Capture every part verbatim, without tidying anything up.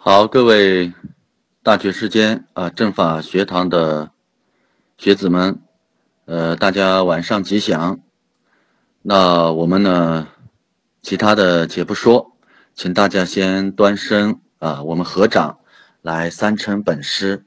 好，各位大学时间啊，政法学堂的学子们，呃，大家晚上吉祥。那我们呢，其他的且不说，请大家先端身啊，我们合掌来三称本师。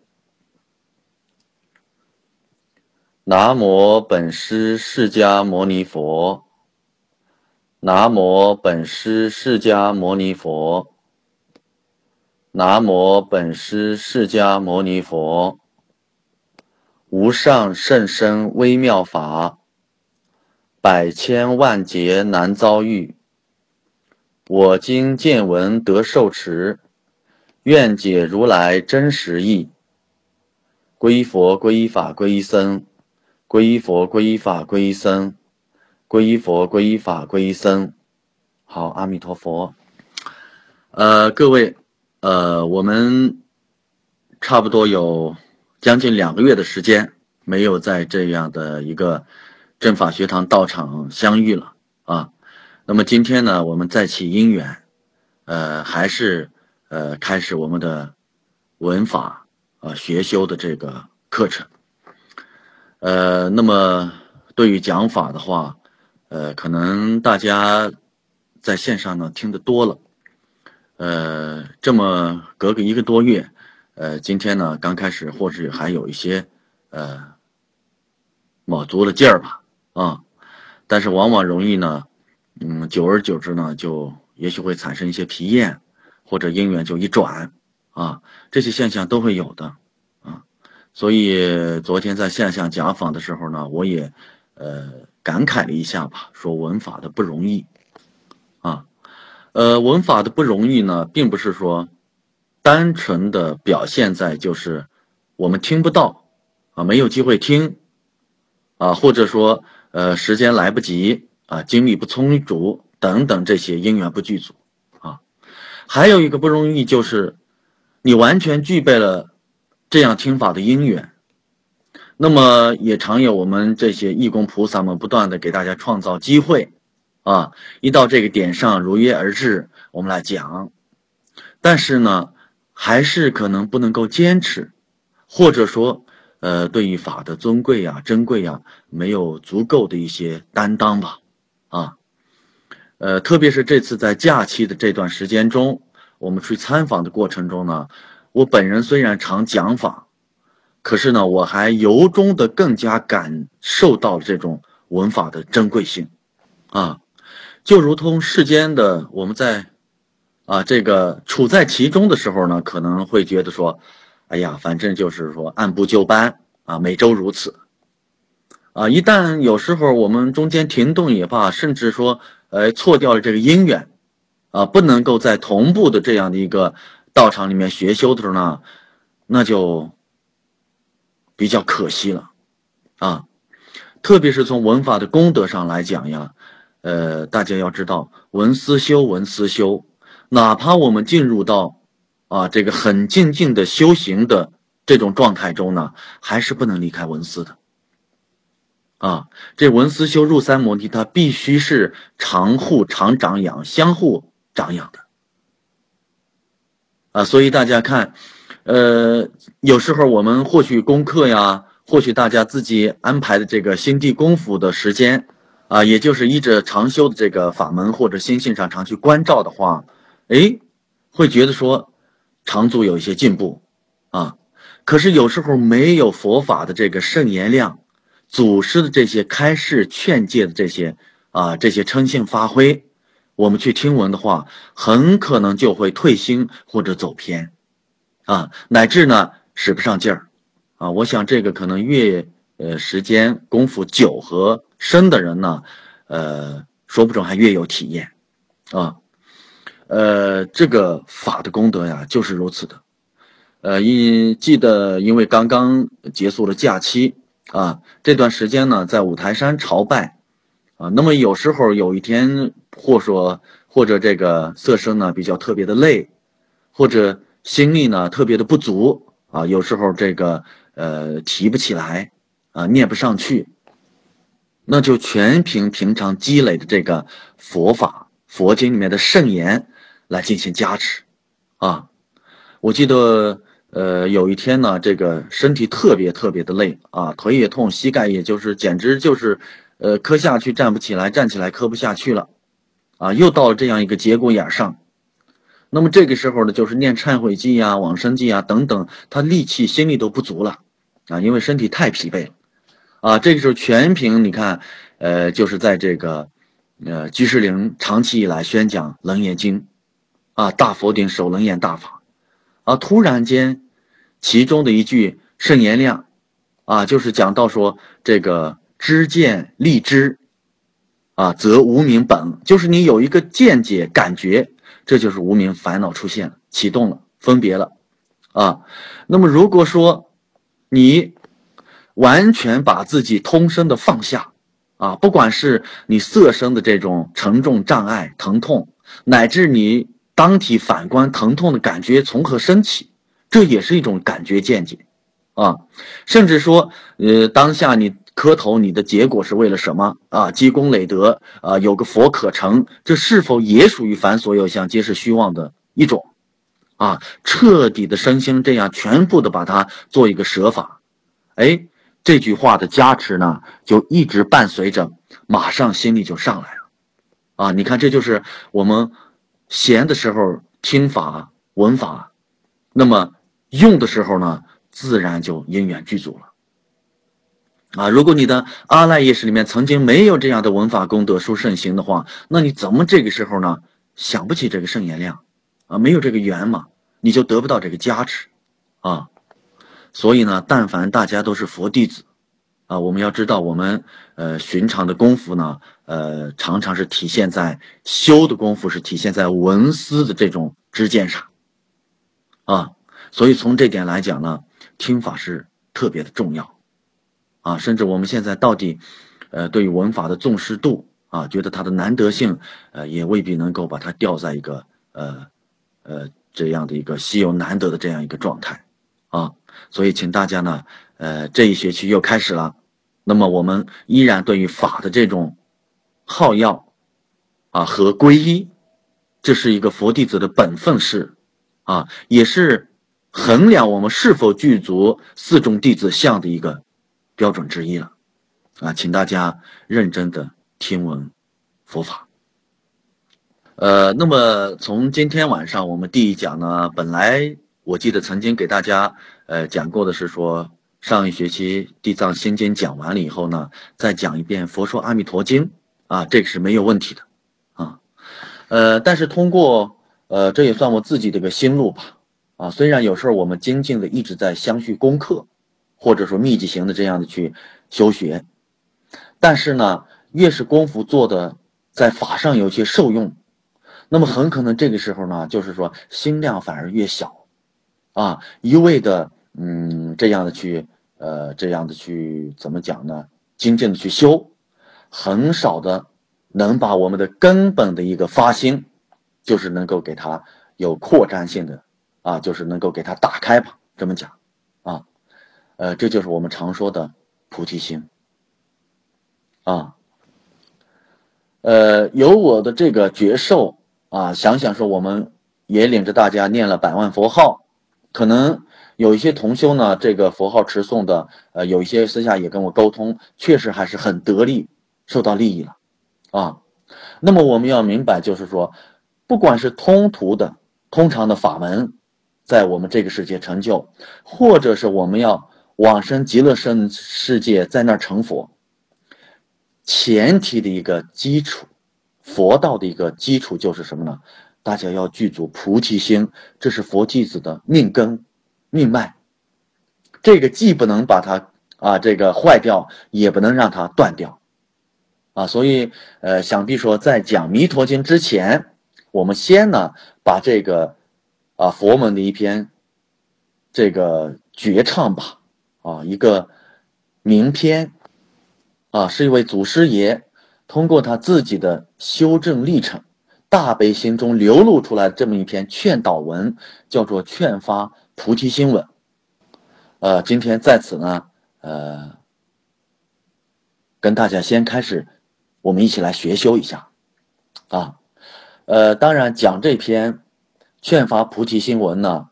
南无本师释迦牟尼佛。南无本师释迦牟尼佛。南无本师释迦牟尼佛。无上甚深微妙法，百千万劫难遭遇。我今见闻得受持，愿解如来真实义。皈依佛，皈依法，皈依僧。皈依佛，皈依法，皈依僧。皈依佛，皈依法，皈依僧。好，阿弥陀佛。呃，各位，呃，我们差不多有将近两个月的时间没有在这样的一个政法学堂道场相遇了啊。那么今天呢，我们再起因缘，呃，还是呃开始我们的文法啊、呃、学修的这个课程。呃，那么对于讲法的话，呃，可能大家在线上呢听得多了。呃，这么隔个一个多月，呃，今天呢刚开始，或许还有一些呃卯足了劲儿吧，啊，但是往往容易呢，嗯，久而久之呢，就也许会产生一些疲厌，或者因缘就一转，啊，这些现象都会有的，啊，所以昨天在线上讲访的时候呢，我也呃感慨了一下吧，说文法的不容易，啊。呃，文法的不容易呢，并不是说单纯的表现在就是我们听不到啊，没有机会听啊，或者说呃时间来不及啊，精力不充足等等这些因缘不具足啊。还有一个不容易就是你完全具备了这样听法的因缘，那么也常有我们这些义工菩萨们不断的给大家创造机会。啊，一到这个点上如约而至，我们来讲，但是呢，还是可能不能够坚持，或者说，呃，对于法的尊贵呀、珍贵呀，没有足够的一些担当吧，啊，呃，特别是这次在假期的这段时间中，我们去参访的过程中呢，我本人虽然常讲法，可是呢，我还由衷的更加感受到了这种文法的珍贵性，啊。就如同世间的我们在啊这个处在其中的时候呢，可能会觉得说，哎呀，反正就是说按部就班啊，每周如此啊。一旦有时候我们中间停顿也罢，甚至说呃错掉了这个因缘啊，不能够在同步的这样的一个道场里面学修的时候呢，那就比较可惜了啊。特别是从文法的功德上来讲呀。呃，大家要知道，文思修，文思修，哪怕我们进入到啊这个很静静的修行的这种状态中呢，还是不能离开文思的。啊，这文思修入三摩地，它必须是常互常长养，相互长养的。啊，所以大家看，呃，有时候我们或许功课呀，或许大家自己安排的这个心地功夫的时间。啊，也就是依着常修的这个法门或者心性上常去关照的话，哎，会觉得说常足有一些进步啊。可是有时候没有佛法的这个圣言量，祖师的这些开示劝诫的这些啊这些称性发挥，我们去听闻的话，很可能就会退心或者走偏啊，乃至呢使不上劲儿啊。我想这个可能越呃时间功夫久和深的人呢，呃，说不准还越有体验，啊，呃，这个法的功德呀，就是如此的。呃，因记得因为刚刚结束了假期啊，这段时间呢，在五台山朝拜啊，那么有时候有一天，或说或者这个色身呢比较特别的累，或者心力呢特别的不足啊，有时候这个呃提不起来啊，念不上去。那就全凭平常积累的这个佛法、佛经里面的圣言来进行加持，啊， 我记得，呃，有一天呢，这个身体特别特别的累啊，腿也痛，膝盖也就是简直就是，呃，磕下去站不起来，站起来磕不下去了，啊，又到了这样一个节骨眼上。那么这个时候呢，就是念忏悔记啊、往生记啊等等，他力气、心力都不足了，啊，因为身体太疲惫了，啊，这个时候全凭你看，呃，就是在这个，呃，居士林长期以来宣讲楞严经，啊，大佛顶守楞严大法。啊，突然间，其中的一句圣言量，啊，就是讲到说这个知见立知，啊，则无明本，就是你有一个见解感觉，这就是无明烦恼出现了，启动了，分别了，啊，那么如果说你完全把自己通身的放下，啊，不管是你色身的这种沉重障碍疼痛，乃至你当体反观疼痛的感觉从何升起，这也是一种感觉见解，啊，甚至说，呃，当下你磕头，你的结果是为了什么啊？积功累德啊，有个佛可成，这是否也属于凡所有相皆是虚妄的一种？啊，彻底的身心这样全部的把它做一个舍法，哎，这句话的加持呢，就一直伴随着，马上心里就上来了。啊，你看，这就是我们闲的时候听法闻法，那么用的时候呢，自然就因缘具足了。啊，如果你的阿赖耶识里面曾经没有这样的闻法功德殊胜行的话，那你怎么这个时候呢想不起这个圣言量啊？没有这个缘嘛，你就得不到这个加持啊。所以呢，但凡大家都是佛弟子啊，我们要知道，我们呃寻常的功夫呢，呃常常是体现在修的功夫是体现在闻思的这种知见上啊。所以从这点来讲呢，听法是特别的重要。啊，甚至我们现在到底，呃，对于文法的重视度啊，觉得它的难得性，呃，也未必能够把它吊在一个呃呃这样的一个稀有难得的这样一个状态啊。所以，请大家呢，呃，这一学期又开始了，那么我们依然对于法的这种好要啊和皈依，这是一个佛弟子的本分事啊，也是衡量我们是否具足四众弟子相的一个标准之一了啊，请大家认真的听闻佛法。呃，那么从今天晚上我们第一讲呢，本来我记得曾经给大家呃讲过的是说，上一学期地藏心经讲完了以后呢，再讲一遍佛说阿弥陀经啊，这个是没有问题的啊。呃，但是通过呃，这也算我自己的一个心路吧啊，虽然有时候我们精进的一直在相续功课，或者说密集型的这样的去修学，但是呢，越是功夫做的在法上有些受用，那么很可能这个时候呢，就是说心量反而越小，啊，一味的嗯这样的去呃这样的去怎么讲呢？精进的去修，很少的能把我们的根本的一个发心，就是能够给它有扩展性的啊，就是能够给它打开吧，这么讲啊，呃，这就是我们常说的菩提心啊。呃，有我的这个觉受啊，想想说我们也领着大家念了百万佛号，可能有一些同修呢，这个佛号持诵的，呃，有一些私下也跟我沟通，确实还是很得力，受到利益了啊。那么我们要明白，就是说，不管是通途的、通常的法门，在我们这个世界成就，或者是我们要往生极乐圣世界，在那儿成佛。前提的一个基础，佛道的一个基础就是什么呢？大家要具足菩提心，这是佛弟子的命根、命脉。这个既不能把它啊这个坏掉，也不能让它断掉啊。所以呃，想必说在讲弥陀经之前，我们先呢把这个啊佛门的一篇这个绝唱吧啊一个名篇。啊，是一位祖师爷通过他自己的修正历程，大悲心中流露出来的这么一篇劝导文，叫做劝发菩提心文。呃，今天在此呢，呃，跟大家先开始，我们一起来学修一下啊。呃，当然讲这篇劝发菩提心文呢，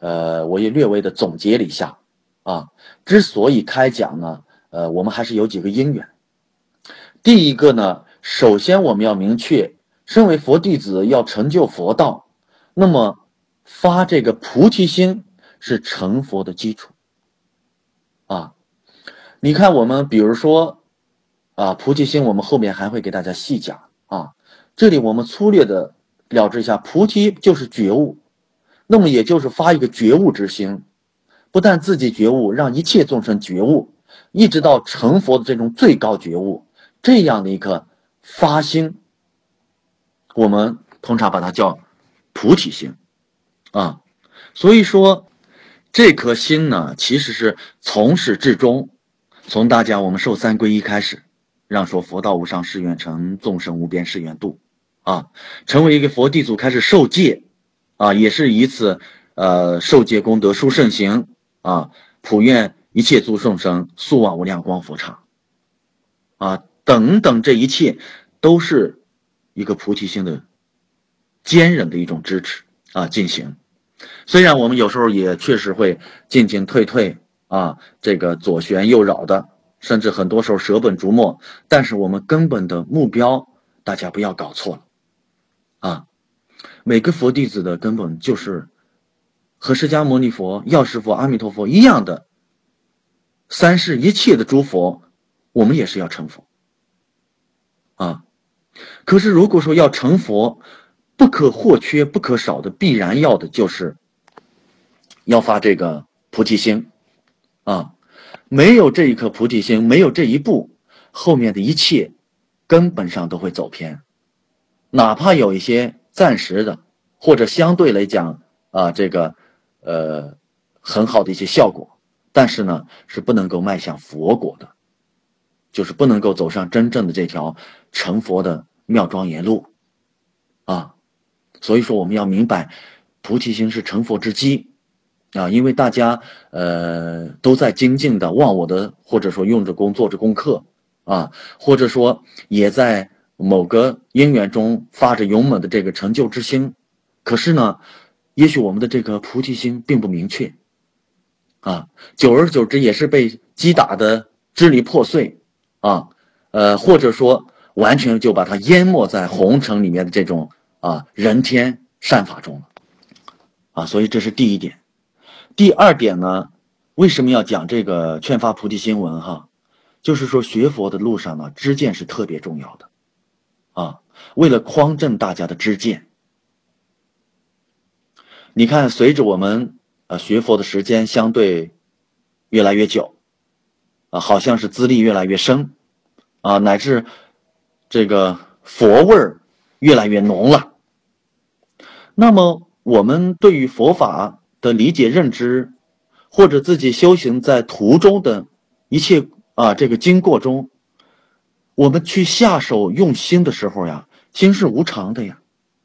呃，我也略微的总结了一下啊。之所以开讲呢，呃，我们还是有几个因缘。第一个呢，首先我们要明确，身为佛弟子要成就佛道，那么发这个菩提心是成佛的基础啊。你看我们比如说啊，菩提心我们后面还会给大家细讲啊。这里我们粗略的了知一下，菩提就是觉悟，那么也就是发一个觉悟之心，不但自己觉悟，让一切众生觉悟，一直到成佛的这种最高觉悟，这样的一颗发心，我们通常把它叫菩提心啊。所以说这颗心呢，其实是从始至终，从大家我们受三皈依开始，让说佛道无上誓愿成，众生无边誓愿度啊，成为一个佛弟子开始受戒啊，也是以此呃受戒功德殊胜行啊，普愿一切诸众生速往无量光佛刹啊，等等，这一切都是一个菩提心的坚韧的一种支持啊进行。虽然我们有时候也确实会进进退退啊，这个左旋右扰的，甚至很多时候舍本逐末，但是我们根本的目标大家不要搞错了啊。每个佛弟子的根本就是和释迦牟尼佛、药师佛、阿弥陀佛一样的，三世一切的诸佛，我们也是要成佛啊。可是如果说要成佛，不可或缺不可少的必然要的就是要发这个菩提心啊。没有这一颗菩提心，没有这一步，后面的一切根本上都会走偏，哪怕有一些暂时的或者相对来讲啊这个呃很好的一些效果，但是呢是不能够迈向佛果的，就是不能够走上真正的这条成佛的妙庄严路啊。所以说我们要明白菩提心是成佛之基啊，因为大家呃都在精进的忘我的，或者说用着功做着功课啊，或者说也在某个因缘中发着勇猛的这个成就之心，可是呢也许我们的这个菩提心并不明确啊，久而久之也是被击打的支离破碎啊，呃或者说完全就把它淹没在红尘里面的这种啊人天善法中了啊。所以这是第一点。第二点呢，为什么要讲这个劝发菩提心文哈？就是说学佛的路上呢，知见是特别重要的啊。为了匡正大家的知见，你看随着我们呃学佛的时间相对越来越久啊，好像是资历越来越深啊，乃至这个佛味儿越来越浓了。那么我们对于佛法的理解认知，或者自己修行在途中的一切啊这个经过中，我们去下手用心的时候呀，心是无常的呀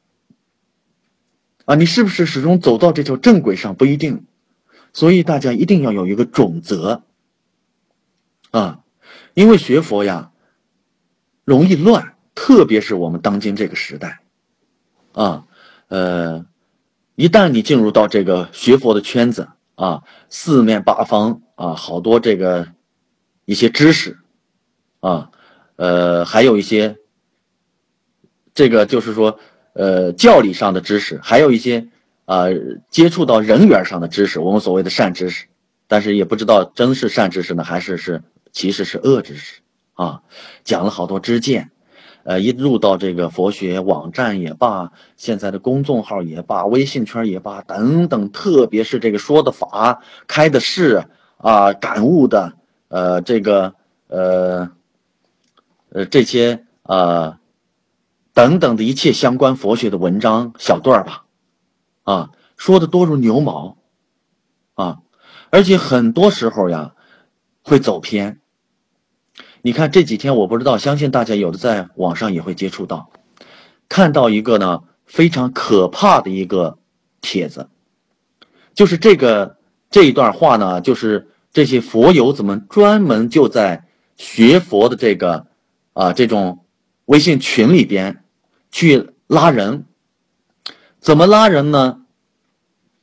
啊，你是不是始终走到这条正轨上不一定，所以大家一定要有一个准则啊，因为学佛呀容易乱，特别是我们当今这个时代啊，呃一旦你进入到这个学佛的圈子啊，四面八方啊，好多这个一些知识啊，呃，还有一些这个就是说呃教理上的知识，还有一些啊、呃、接触到人缘上的知识，我们所谓的善知识，但是也不知道真是善知识呢，还是是其实是恶知识啊，讲了好多知见。呃，一入到这个佛学网站也罢，现在的公众号也罢，微信圈也罢，等等，特别是这个说的法、开的示啊、感悟的，呃，这个呃呃这些啊等等的一切相关佛学的文章小段吧，啊，说的多如牛毛啊，而且很多时候呀会走偏。你看这几天我不知道，相信大家有的在网上也会接触到，看到一个呢非常可怕的一个帖子，就是这个这一段话呢，就是这些佛友子们专门就在学佛的这个啊这种微信群里边去拉人。怎么拉人呢？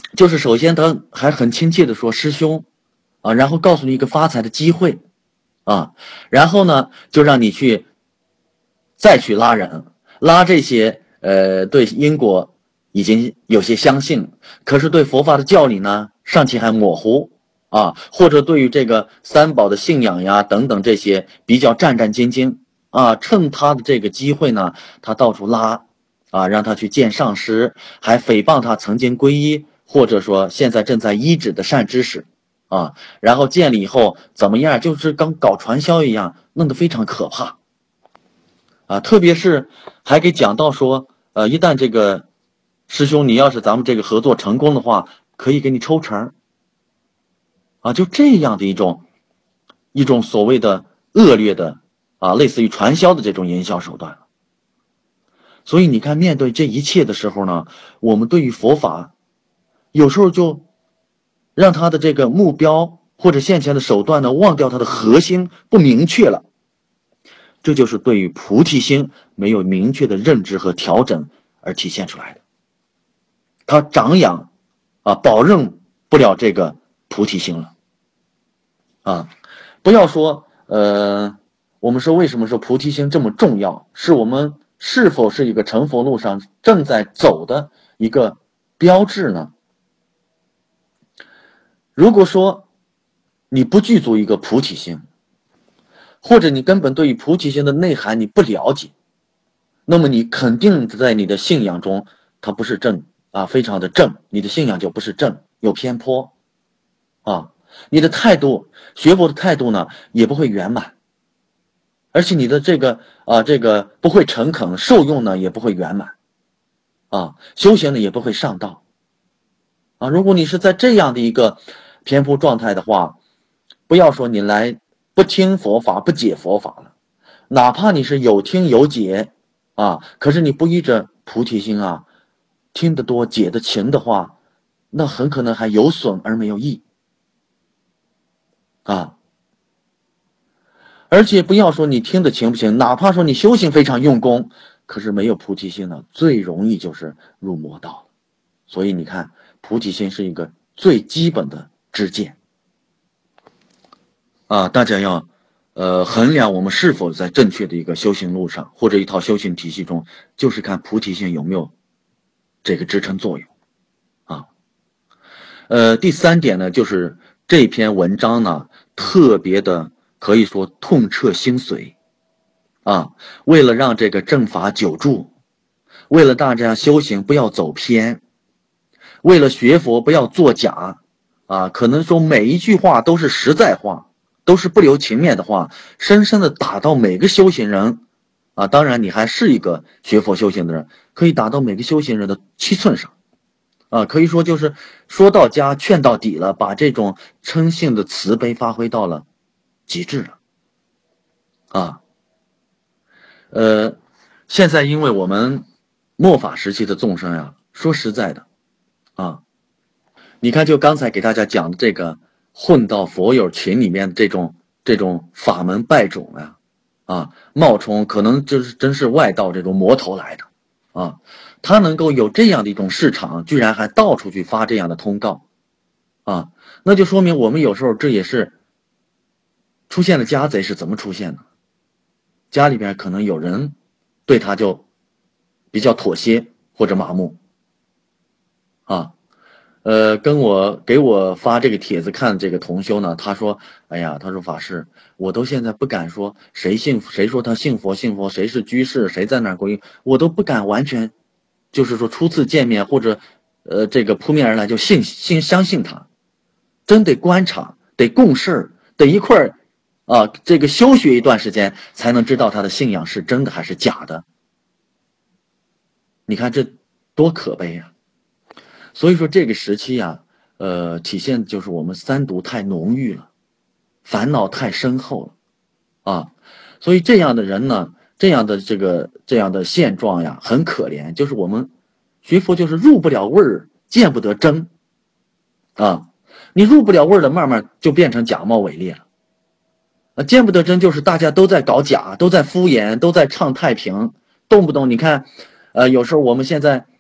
就是首先他还很亲切的说师兄啊，然后告诉你一个发财的机会啊，然后呢就让你去再去拉人，拉这些呃对因果已经有些相信，可是对佛法的教理呢尚且还模糊啊，或者对于这个三宝的信仰呀等等这些比较战战兢兢啊，趁他的这个机会呢，他到处拉啊，让他去见上师，还诽谤他曾经皈依或者说现在正在医治的善知识啊，然后见了以后怎么样，就是跟搞传销一样，弄得非常可怕啊，特别是还给讲到说，呃，一旦这个师兄你要是咱们这个合作成功的话，可以给你抽成啊，就这样的一种一种所谓的恶劣的啊，类似于传销的这种营销手段。所以你看，面对这一切的时候呢，我们对于佛法有时候就让他的这个目标或者现前的手段呢，忘掉它的核心不明确了，这就是对于菩提心没有明确的认知和调整而体现出来的。他长养啊，保证不了这个菩提心了啊！不要说呃，我们说为什么说菩提心这么重要，是我们是否是一个成佛路上正在走的一个标志呢？如果说你不具足一个菩提心，或者你根本对于菩提心的内涵你不了解，那么你肯定在你的信仰中它不是正啊，非常的正，你的信仰就不是正，有偏颇啊，你的态度学佛的态度呢也不会圆满，而且你的这个啊这个不会诚恳，受用呢也不会圆满啊，修行呢也不会上道啊。如果你是在这样的一个偏颇状态的话，不要说你来不听佛法不解佛法了，哪怕你是有听有解啊，可是你不依着菩提心啊，听得多解得勤的话，那很可能还有损而没有益啊。而且不要说你听得勤不勤，哪怕说你修行非常用功，可是没有菩提心呢，最容易就是入魔道。所以你看，菩提心是一个最基本的知见啊，大家要呃衡量我们是否在正确的一个修行路上，或者一套修行体系中，就是看菩提心有没有这个支撑作用啊。呃，第三点呢，就是这篇文章呢特别的可以说痛彻心髓啊，为了让这个正法久住，为了大家修行不要走偏，为了学佛不要作假啊，可能说每一句话都是实在话，都是不留情面的话，深深的打到每个修行人啊，当然你还是一个学佛修行的人，可以打到每个修行人的七寸上啊，可以说就是说到家劝到底了，把这种称性的慈悲发挥到了极致了啊。呃，现在因为我们末法时期的众生呀，说实在的啊，你看就刚才给大家讲的这个混到佛友群里面的这种这种法门败种呀，啊，冒充可能就是真是外道这种魔头来的啊，他能够有这样的一种市场，居然还到处去发这样的通告啊，那就说明我们有时候这也是出现了家贼是怎么出现的？家里边可能有人对他就比较妥协或者麻木啊。呃，跟我给我发这个帖子看这个同修呢，他说：“哎呀，他说法师，我都现在不敢说谁信谁说他信佛信佛，谁是居士，谁在那儿皈依，我都不敢完全，就是说初次见面或者呃这个扑面而来就信信相信他，真得观察，得共事，得一块儿啊，这个修学一段时间，才能知道他的信仰是真的还是假的。你看这多可悲呀！”所以说这个时期啊，呃，体现就是我们三毒太浓郁了，烦恼太深厚了啊，所以这样的人呢，这样的这个这样的现状呀，很可怜。就是我们学佛就是入不了味儿，见不得真啊，你入不了味儿了，慢慢就变成假冒伪劣了。啊，见不得真就是大家都在搞假，都在敷衍，都在唱太平，动不动你看，呃，有时候我们现在。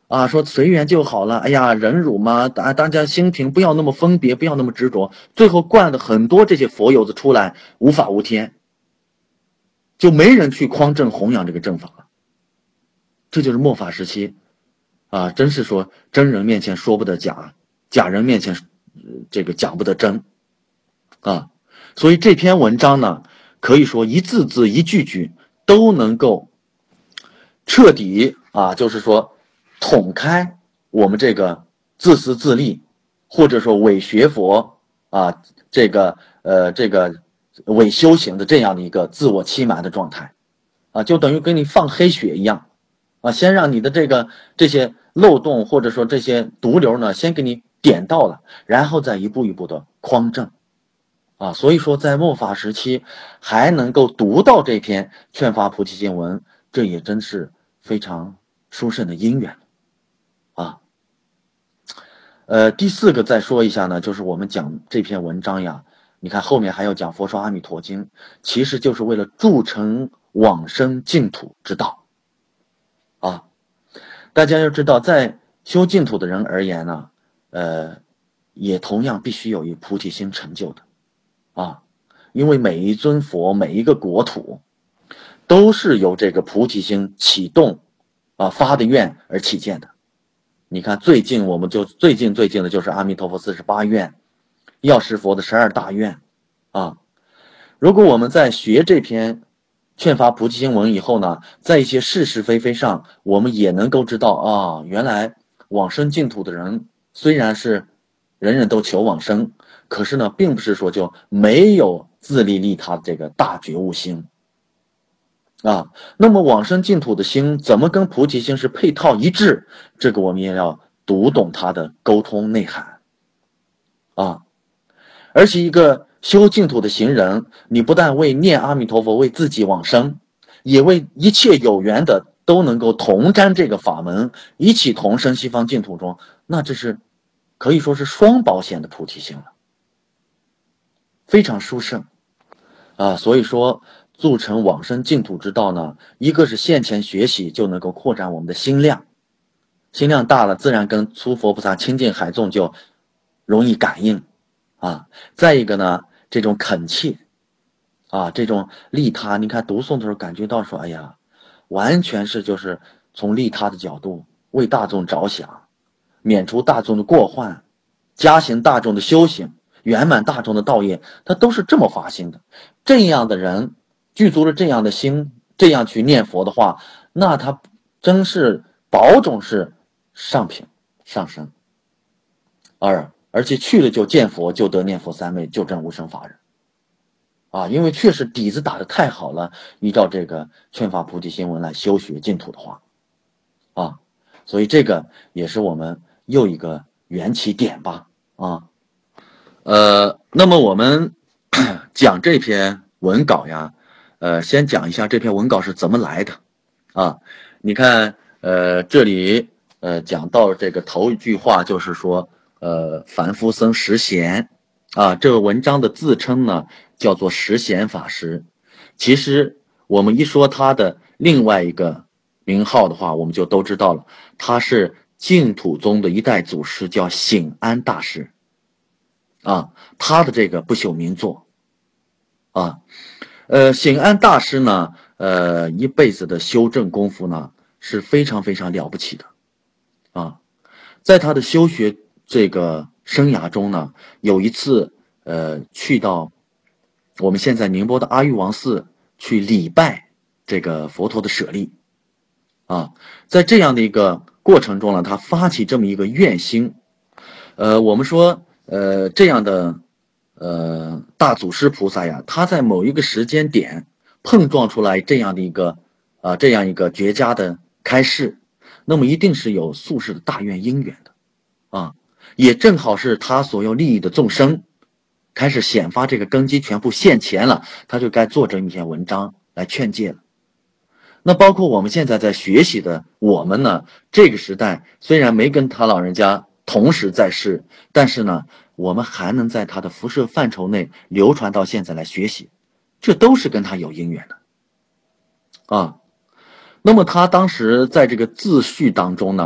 啊，说随缘就好了，哎呀，忍辱嘛，大大家心平，不要那么分别，不要那么执着，最后灌的很多这些佛友子出来，无法无天，就没人去匡正弘扬这个正法了。这就是末法时期啊，真是说真人面前说不得假，假人面前、呃、这个讲不得真啊。所以这篇文章呢，可以说一字字一句句都能够彻底啊，就是说捅开我们这个自私自利，或者说伪学佛啊，这个呃这个伪修行的这样的一个自我欺瞒的状态啊，就等于给你放黑血一样啊，先让你的这个这些漏洞或者说这些毒瘤呢，先给你点到了，然后再一步一步的匡正啊。所以说在末法时期还能够读到这篇劝发菩提心文，这也真是非常殊胜的因缘啊。呃，第四个再说一下呢，就是我们讲这篇文章呀，你看后面还要讲佛说阿弥陀经，其实就是为了铸成往生净土之道啊。大家要知道，在修净土的人而言呢，呃，也同样必须有一菩提心成就的啊，因为每一尊佛，每一个国土，都是由这个菩提心启动啊发的愿而起见的。你看最近我们就最近最近的就是阿弥陀佛四十八愿，药师佛的十二大愿啊。如果我们在学这篇劝发菩提心文以后呢，在一些是是非非上，我们也能够知道啊，原来往生净土的人虽然是人人都求往生，可是呢，并不是说就没有自利利他的这个大觉悟心啊。那么往生净土的心怎么跟菩提心是配套一致，这个我们也要读懂它的沟通内涵啊。而且一个修净土的行人，你不但为念阿弥陀佛为自己往生，也为一切有缘的都能够同沾这个法门，一起同生西方净土中，那这是可以说是双保险的菩提心了，非常殊胜啊。所以说铸成往生净土之道呢，一个是现前学习就能够扩展我们的心量，心量大了，自然跟诸佛菩萨亲近海众就容易感应啊。再一个呢，这种恳切啊，这种利他，你看读诵的时候感觉到说，哎呀，完全是就是从利他的角度为大众着想，免除大众的过患，加行大众的修行，圆满大众的道业，他都是这么发心的。这样的人具足了这样的心，这样去念佛的话，那他真是保种是上品上升，而而且去了就见佛，就得念佛三昧，就证无生法忍啊。因为确实底子打得太好了，依照这个劝发菩提心文来修学净土的话啊，所以这个也是我们又一个缘起点吧啊。呃，那么我们讲这篇文稿呀，呃，先讲一下这篇文稿是怎么来的啊。你看，呃，这里呃讲到这个头一句话就是说，呃，凡夫僧实贤啊，这个文章的自称呢叫做实贤法师。其实我们一说他的另外一个名号的话，我们就都知道了，他是净土宗的一代祖师，叫醒安大师啊。他的这个不朽名作啊，呃，醒安大师呢，呃，一辈子的修正功夫呢是非常非常了不起的啊。在他的修学这个生涯中呢，有一次呃去到我们现在宁波的阿育王寺去礼拜这个佛陀的舍利啊，在这样的一个过程中呢，他发起这么一个愿心，呃，我们说呃这样的呃大祖师菩萨呀，他在某一个时间点碰撞出来这样的一个啊、呃、这样一个绝佳的开示，那么一定是有宿世的大愿因缘的啊，也正好是他所要利益的众生开始显发这个根基全部现前了，他就该做这一篇文章来劝诫了。那包括我们现在在学习的我们呢，这个时代虽然没跟他老人家同时在世，但是呢，我们还能在他的辐射范畴内流传到现在来学习，这都是跟他有因缘的啊。那么他当时在这个自序当中呢，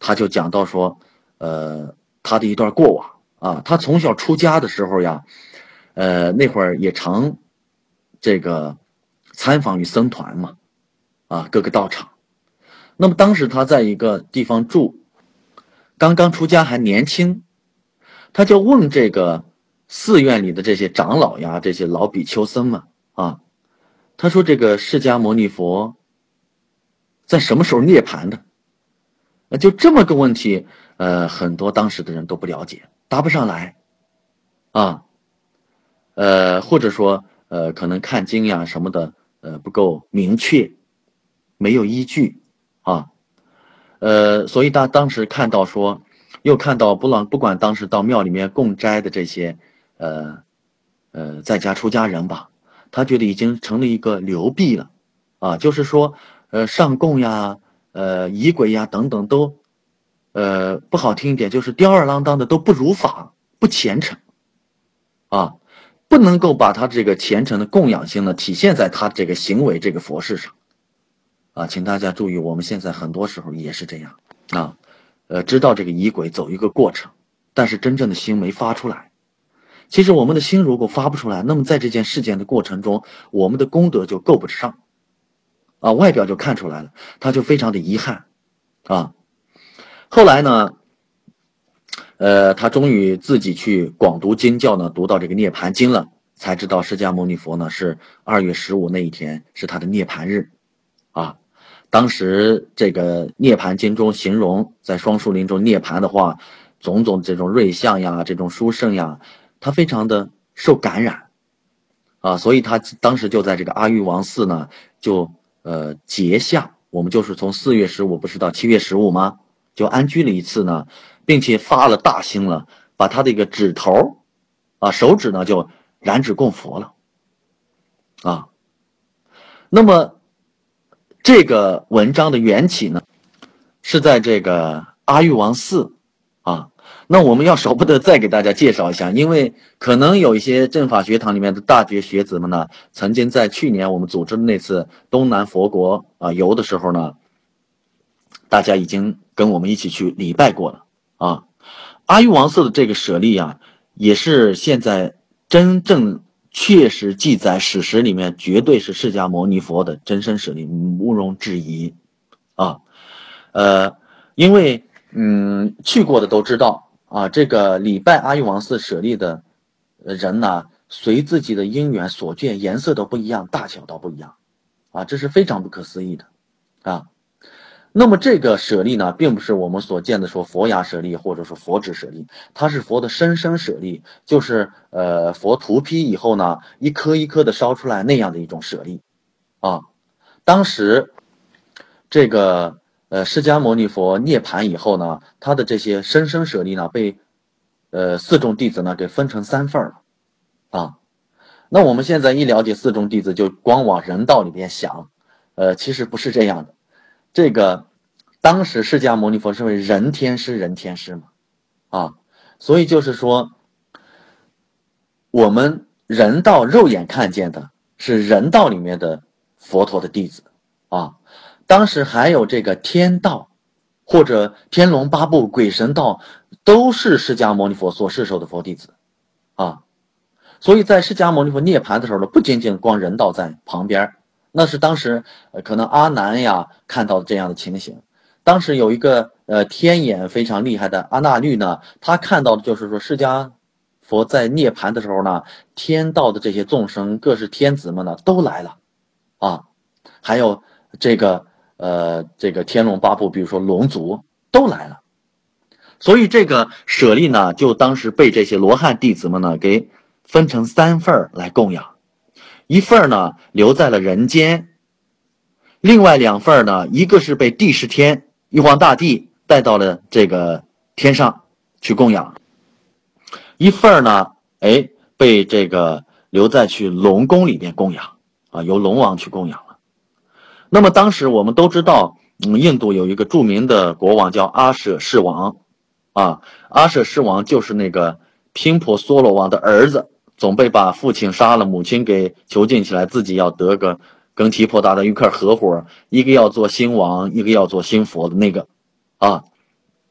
他就讲到说，呃，他的一段过往啊，他从小出家的时候呀，呃，那会儿也常这个参访于僧团嘛，啊，各个道场。那么当时他在一个地方住，刚刚出家还年轻，他就问这个寺院里的这些长老呀，这些老比丘僧们啊，他说这个释迦牟尼佛在什么时候涅槃的？就这么个问题，呃，很多当时的人都不了解，答不上来啊，呃，或者说呃，可能看经呀什么的，呃，不够明确，没有依据啊，呃，所以他当时看到说，又看到不管不管当时到庙里面供斋的这些，呃，呃，在家出家人吧，他觉得已经成了一个流弊了，啊，就是说，呃，上供呀，呃，仪轨呀等等都。呃，不好听一点，就是吊儿郎当的，都不如法，不虔诚，啊，不能够把他这个虔诚的供养性呢体现在他这个行为这个佛事上，啊，请大家注意，我们现在很多时候也是这样，啊，呃，知道这个仪轨走一个过程，但是真正的心没发出来。其实我们的心如果发不出来，那么在这件事件的过程中，我们的功德就够不上，啊，外表就看出来了，他就非常的遗憾，啊。后来呢，呃，他终于自己去广读经教呢，读到这个涅盘经了，才知道释迦牟尼佛呢是二月十五那一天是他的涅盘日，啊，当时这个涅盘经中形容在双树林中涅盘的话，种种这种瑞相呀，这种殊胜呀，他非常的受感染，啊，所以他当时就在这个阿育王寺呢，就呃结相，我们就是从四月十五不是到七月十五吗？就安居了一次呢，并且发了大心了，把他的一个指头，啊，手指呢就燃指供佛了，啊，那么这个文章的缘起呢，是在这个阿育王寺，啊，那我们要舍不得再给大家介绍一下，因为可能有一些正法学堂里面的大觉学子们呢，曾经在去年我们组织的那次东南佛国啊游的时候呢，大家已经跟我们一起去礼拜过了啊。阿育王寺的这个舍利啊，也是现在真正确实记载史实里面，绝对是释迦牟尼佛的真身舍利，毋庸置疑啊。呃，因为嗯去过的都知道啊，这个礼拜阿育王寺舍利的人呢，随自己的因缘所见，颜色都不一样，大小都不一样啊，这是非常不可思议的啊。那么这个舍利呢，并不是我们所见的说佛牙舍利或者说佛指舍利，它是佛的生生舍利，就是呃佛涂坯以后呢，一颗一颗的烧出来那样的一种舍利，啊，当时这个呃释迦牟尼佛涅盘以后呢，他的这些生生舍利呢，被呃四众弟子呢给分成三份了，啊，那我们现在一了解四众弟子，就光往人道里边想，呃，其实不是这样的。这个当时释迦牟尼佛是为人天师人天师嘛，啊，所以就是说我们人道肉眼看见的是人道里面的佛陀的弟子啊，当时还有这个天道或者天龙八部鬼神道，都是释迦牟尼佛所摄受的佛弟子啊，所以在释迦牟尼佛涅槃的时候呢，不仅仅光人道在旁边，那是当时呃可能阿难呀看到这样的情形。当时有一个呃天眼非常厉害的阿那律呢，他看到的就是说释迦佛在涅槃的时候呢，天道的这些众生，各是天子们呢都来了啊，还有这个呃这个天龙八部，比如说龙族都来了。所以这个舍利呢，就当时被这些罗汉弟子们呢给分成三份来供养，一份呢留在了人间，另外两份呢，一个是被帝释天玉皇大帝带到了这个天上去供养，一份呢，哎，被这个留在去龙宫里边供养啊，由龙王去供养了。那么当时我们都知道，嗯，印度有一个著名的国王叫阿舍世王。啊，阿舍世王就是那个频婆娑罗王的儿子，总被把父亲杀了，母亲给囚禁起来，自己要得个跟提婆达的一块合伙，一个要做新王，一个要做新佛的那个，啊，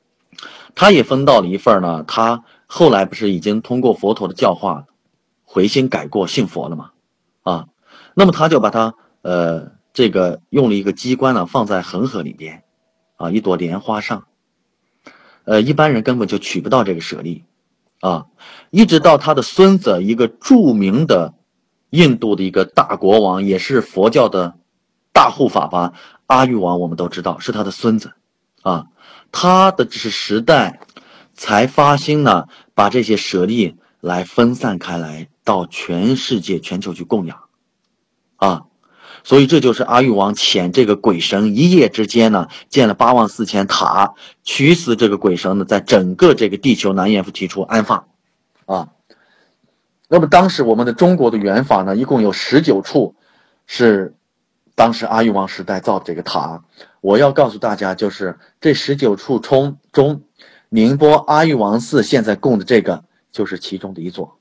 他也分到了一份呢，他后来不是已经通过佛陀的教化回心改过信佛了吗？啊，那么他就把他呃这个用了一个机关呢放在恒河里边啊，一朵莲花上，呃一般人根本就取不到这个舍利啊，一直到他的孙子，一个著名的印度的一个大国王，也是佛教的大护法吧，阿育王，我们都知道是他的孙子啊，他的这是时代才发心呢，把这些舍利来分散开来，到全世界全球去供养啊。所以这就是阿育王遣这个鬼神一夜之间呢，建了八万四千塔，驱使这个鬼神呢，在整个这个地球南阎浮提出安放啊。那么当时我们的中国的原法呢，一共有十九处，是当时阿育王时代造的这个塔。我要告诉大家，就是这十九处中中，宁波阿育王寺现在供的这个就是其中的一座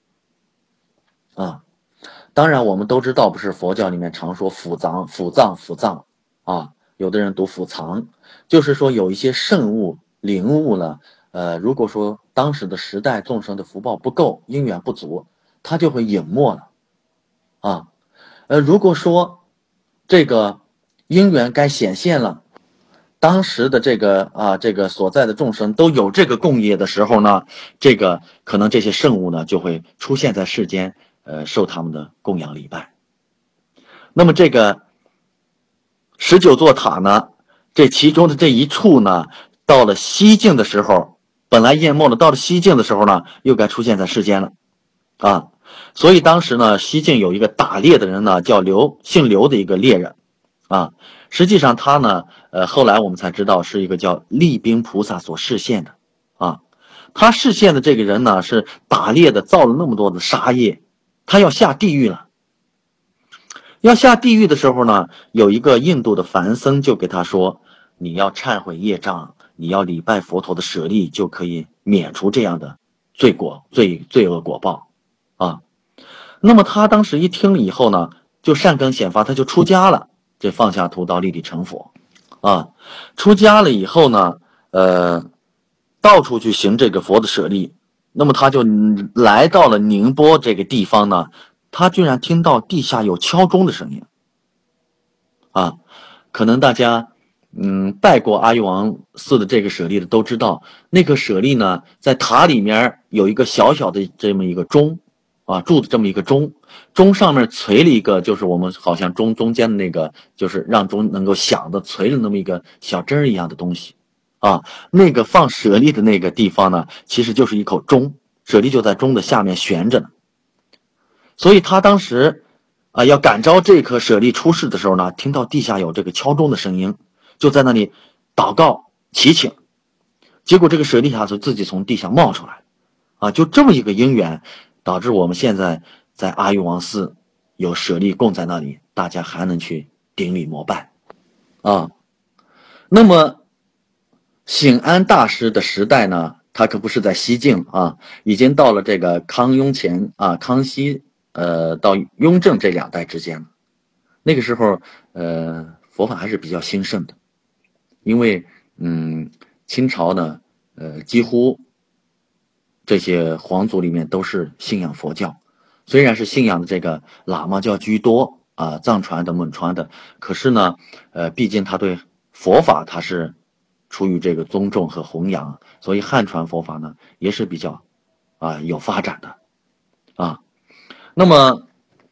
啊。当然我们都知道，不是佛教里面常说辅藏辅藏辅藏啊，有的人读辅藏，就是说有一些圣物灵物呢，呃，如果说当时的时代众生的福报不够，因缘不足，它就会隐没了啊。呃，如果说这个因缘该显现了，当时的这个啊这个所在的众生都有这个共业的时候呢，这个可能这些圣物呢就会出现在世间，呃，受他们的供养礼拜。那么这个十九座塔呢，这其中的这一处呢，到了西晋的时候，本来淹没了，到了西晋的时候呢，又该出现在世间了啊。所以当时呢，西晋有一个打猎的人呢，叫刘，姓刘的一个猎人啊。实际上他呢，呃，后来我们才知道是一个叫利宾菩萨所示现的啊。他示现的这个人呢，是打猎的，造了那么多的杀业，他要下地狱了。要下地狱的时候呢，有一个印度的梵僧就给他说，你要忏悔业障，你要礼拜佛陀的舍利，就可以免除这样的罪果罪罪恶果报啊。那么他当时一听了以后呢，就善根显发，他就出家了，这放下屠刀立地成佛啊。出家了以后呢，呃到处去行这个佛的舍利。那么他就来到了宁波这个地方呢，他居然听到地下有敲钟的声音啊。可能大家嗯拜过阿育王寺的这个舍利的都知道，那个舍利呢在塔里面有一个小小的这么一个钟啊，铸的这么一个钟，钟上面垂了一个，就是我们好像钟中间的那个，就是让钟能够响的垂了那么一个小针一样的东西啊。那个放舍利的那个地方呢，其实就是一口钟，舍利就在钟的下面悬着呢。所以他当时啊要感召这颗舍利出世的时候呢，听到地下有这个敲钟的声音，就在那里祷告祈请，结果这个舍利塔就自己从地下冒出来啊，就这么一个因缘，导致我们现在在阿育王寺有舍利供在那里，大家还能去顶礼膜拜啊。那么醒安大师的时代呢，他可不是在西晋啊，已经到了这个康雍乾啊，康熙呃到雍正这两代之间了。那个时候呃佛法还是比较兴盛的，因为嗯清朝呢呃几乎这些皇族里面都是信仰佛教，虽然是信仰的这个喇嘛教居多啊，藏传的蒙传的，可是呢呃毕竟他对佛法他是出于这个尊重和弘扬，所以汉传佛法呢也是比较啊有发展的啊。那么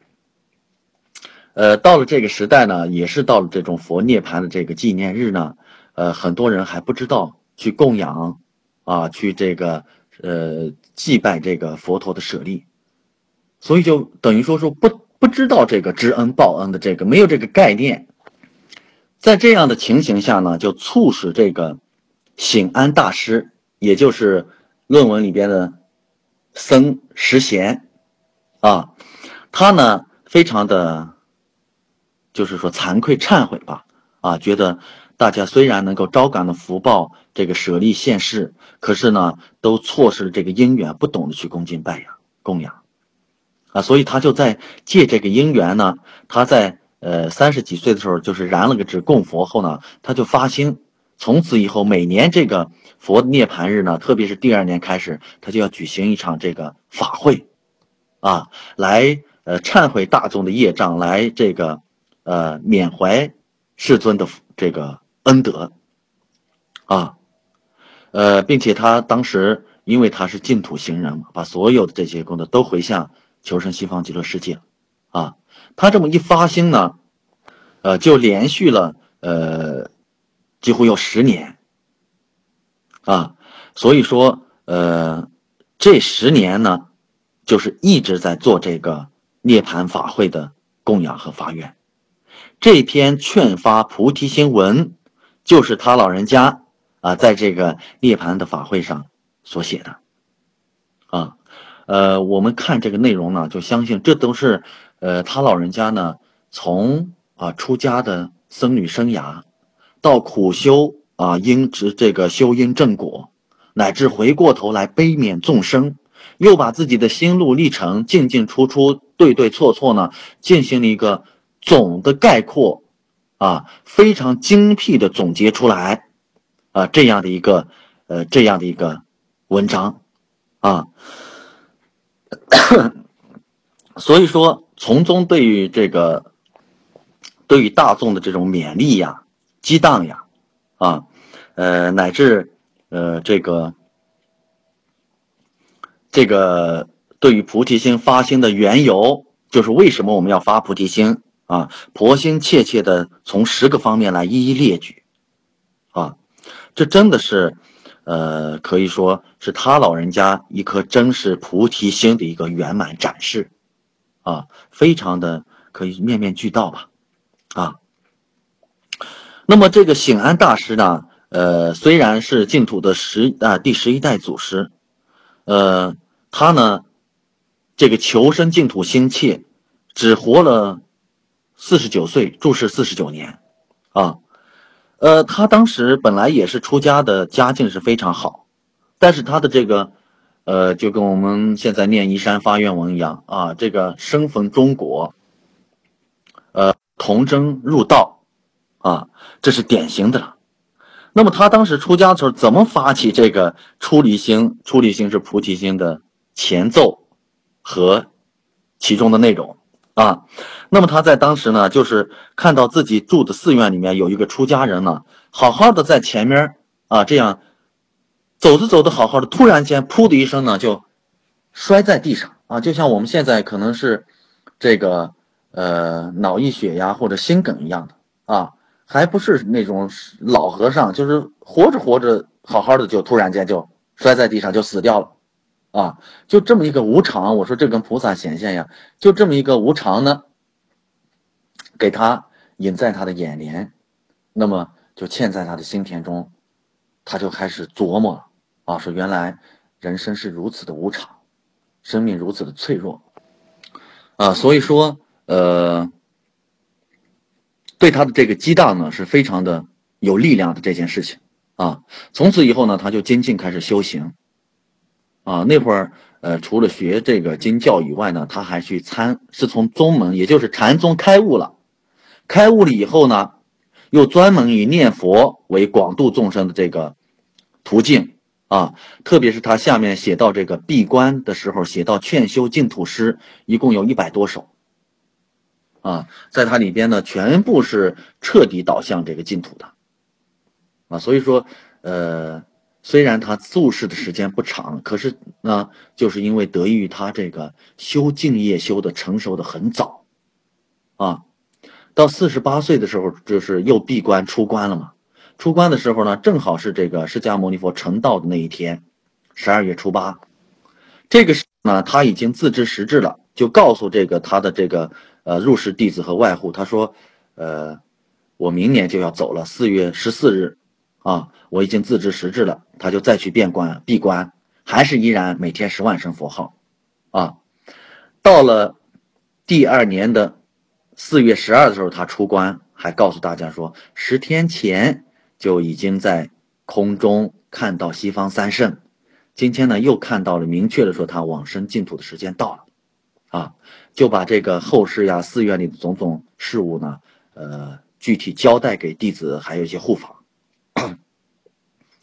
呃到了这个时代呢，也是到了这种佛涅槃的这个纪念日呢，呃很多人还不知道去供养啊，去这个呃祭拜这个佛陀的舍利，所以就等于说说不不知道这个知恩报恩的这个，没有这个概念。在这样的情形下呢，就促使这个醒安大师，也就是论文里边的僧石贤啊，他呢非常的就是说惭愧忏悔吧啊，觉得大家虽然能够招感了福报，这个舍利现世，可是呢都错失了这个因缘，不懂得去恭敬拜仰供养啊，所以他就在借这个因缘呢，他在呃三十几岁的时候，就是燃了个纸供佛后呢，他就发心从此以后每年这个佛涅槃日呢，特别是第二年开始，他就要举行一场这个法会，啊，来呃忏悔大众的业障，来这个呃缅怀世尊的这个恩德，啊，呃，并且他当时因为他是净土行人嘛，把所有的这些功德都回向求生西方极乐世界，啊，他这么一发心呢，呃，就连续了呃几乎有十年，啊，所以说呃这十年呢，就是一直在做这个涅槃法会的供养和发愿。这篇劝发菩提心文，就是他老人家啊，在这个涅槃的法会上所写的，啊，呃，我们看这个内容呢，就相信这都是呃他老人家呢从啊出家的僧侣生涯，到苦修啊因执这个修因正果，乃至回过头来悲悯众生，又把自己的心路历程进进出出、对对错错呢，进行了一个总的概括，啊，非常精辟的总结出来，啊，这样的一个呃这样的一个文章，啊，所以说从中对于这个对于大众的这种勉励呀、激荡呀，啊，呃，乃至呃这个这个对于菩提心发心的缘由，就是为什么我们要发菩提心啊？婆心切切的从十个方面来一一列举，啊，这真的是，呃，可以说是他老人家一颗真实菩提心的一个圆满展示，啊，非常的可以面面俱到吧，啊。那么这个醒安大师呢，呃，虽然是净土的十啊第十一代祖师，呃，他呢，这个求生净土心切，只活了四十九岁，住世四十九年，啊，呃，他当时本来也是出家的，家境是非常好，但是他的这个，呃，就跟我们现在念移山发愿文一样啊，这个生逢中国，呃，童真入道，啊，这是典型的了。那么他当时出家的时候，怎么发起这个出离心？出离心是菩提心的前奏和其中的内容啊。那么他在当时呢，就是看到自己住的寺院里面有一个出家人呢，好好的在前面啊，这样走着走着好好的，突然间噗的一声呢，就摔在地上啊，就像我们现在可能是这个呃脑溢血呀或者心梗一样的啊。还不是那种老和尚，就是活着活着好好的就突然间就摔在地上就死掉了，啊，就这么一个无常，我说这跟菩萨显现呀，就这么一个无常呢，给他引在他的眼帘，那么就嵌在他的心田中，他就开始琢磨啊，说原来人生是如此的无常，生命如此的脆弱，啊，所以说呃。对他的这个激荡呢是非常的有力量的这件事情啊。从此以后呢，他就精进开始修行啊。那会儿呃，除了学这个经教以外呢，他还去参，是从宗门，也就是禅宗开悟了。开悟了以后呢，又专门以念佛为广度众生的这个途径啊。特别是他下面写到这个闭关的时候，写到劝修净土诗，一共有一百多首。啊，在它里边呢，全部是彻底导向这个净土的，啊，所以说，呃，虽然他住世的时间不长，可是呢，就是因为得益于他这个修净业修的成熟的很早，啊，到四十八岁的时候，就是又闭关出关了嘛。出关的时候呢，正好是这个释迦牟尼佛成道的那一天，十二月初八。这个时候呢，他已经自知时至了，就告诉这个他的这个呃入室弟子和外户，他说，呃，我明年就要走了，四月十四日，啊，我已经自知时至了，他就再去闭关，闭关还是依然每天十万声佛号，啊，到了第二年的四月十二的时候，他出关，还告诉大家说，十天前就已经在空中看到西方三圣。今天呢，又看到了明确的说他往生净土的时间到了，啊，就把这个后世呀、寺院里的种种事物呢，呃，具体交代给弟子，还有一些护法。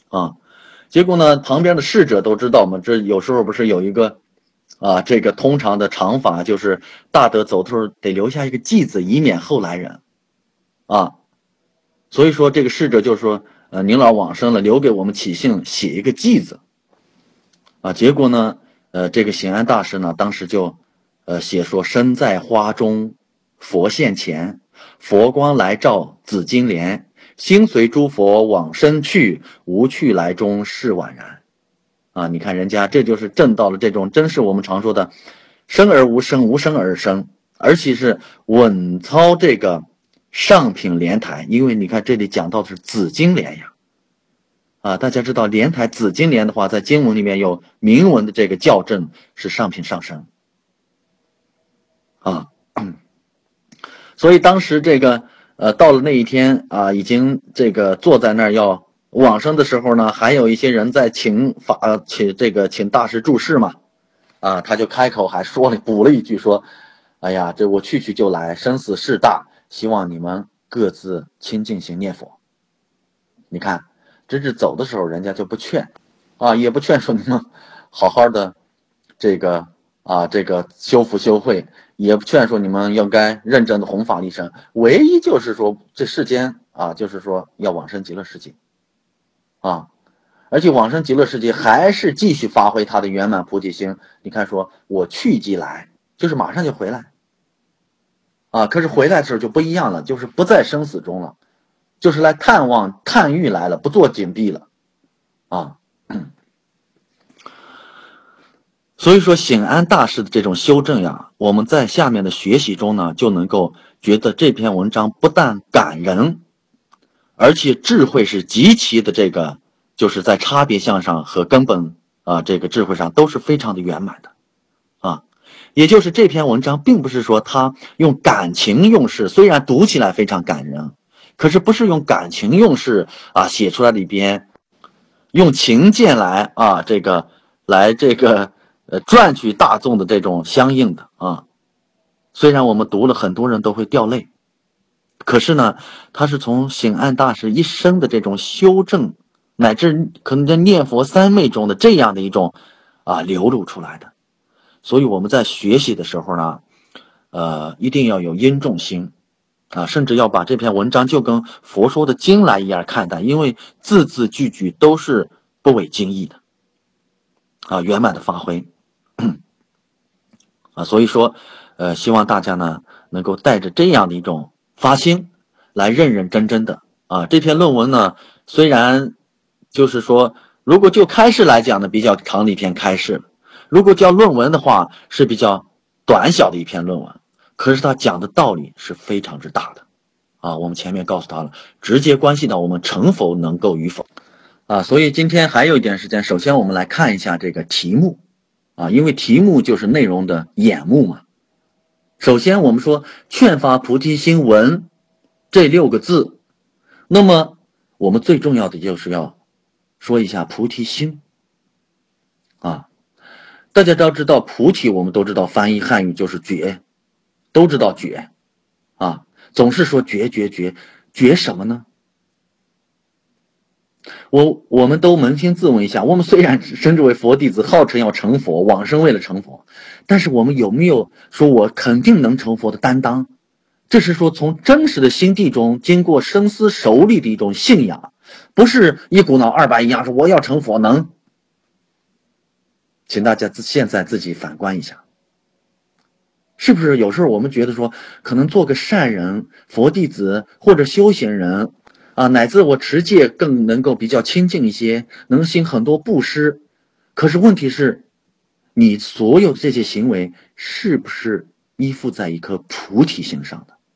啊。结果呢，旁边的侍者都知道嘛，这有时候不是有一个啊，这个通常的常法就是大德走的时候得留下一个记子，以免后来人啊。所以说这个侍者就说，呃，您老往生了，留给我们起信，写一个记子啊。结果呢，呃，这个显安大师呢，当时就呃写说，身在花中，佛现前，佛光来照紫金莲，心随诸佛往生去，无去来中是宛然。啊，你看人家这就是证到了这种，真是我们常说的生而无生，无生而生，而且是稳操这个上品莲台。因为你看这里讲到的是紫金莲呀，啊，大家知道莲台紫金莲的话，在经文里面有明文的这个校正是上品上升啊。所以当时这个呃到了那一天啊，已经这个坐在那儿要往生的时候呢，还有一些人在请法呃请这个请大师注释嘛，啊，他就开口还说了补了一句说，哎呀，这我去去就来，生死事大，希望你们各自清净心念佛。你看，直至走的时候，人家就不劝，啊，也不劝说你们好好的这个啊这个修福修慧，也不劝说你们应该认真的弘法利生，唯一就是说这世间啊，就是说要往生极乐世界啊。而且往生极乐世界还是继续发挥他的圆满菩提心。你看说我去即来，就是马上就回来啊。可是回来的时候就不一样了，就是不在生死中了，就是来探望探遇来了，不做紧闭了啊。所以说显安大师的这种修正呀，我们在下面的学习中呢，就能够觉得这篇文章不但感人，而且智慧是极其的这个，就是在差别相上和根本啊这个智慧上都是非常的圆满的啊。也就是这篇文章并不是说他用感情用事，虽然读起来非常感人，可是不是用感情用事啊写出来里边用情见来啊这个来这个呃赚取大众的这种相应的啊。虽然我们读了很多人都会掉泪，可是呢，他是从显安大师一生的这种修正，乃至可能在念佛三昧中的这样的一种啊流露出来的。所以我们在学习的时候呢，呃，一定要有因重心啊，甚至要把这篇文章就跟佛说的经来一样看待，因为字字句句都是不违经义的啊，圆满的发挥啊。所以说，呃，希望大家呢能够带着这样的一种发心来认认真真的啊。这篇论文呢，虽然就是说，如果就开示来讲呢，比较长的一篇开示，如果叫论文的话，是比较短小的一篇论文，可是他讲的道理是非常之大的啊。我们前面告诉他了，直接关系到我们成否能够与否啊。所以今天还有一点时间，首先我们来看一下这个题目啊，因为题目就是内容的眼目嘛。首先我们说劝发菩提心文这六个字，那么我们最重要的就是要说一下菩提心啊。大家都知道菩提，我们都知道翻译汉语就是觉，都知道觉啊，总是说觉觉觉觉什么呢？我我们都扪心自问一下，我们虽然称之为佛弟子，号称要成佛，往生为了成佛，但是我们有没有说我肯定能成佛的担当？这是说从真实的心地中经过深思熟虑的一种信仰，不是一股脑二板一样说我要成佛能。请大家自现在自己反观一下，是不是有时候我们觉得说可能做个善人、佛弟子或者修行人啊，乃至我持戒更能够比较清净一些，能行很多布施，可是问题是你所有的这些行为是不是依附在一颗菩提心上的？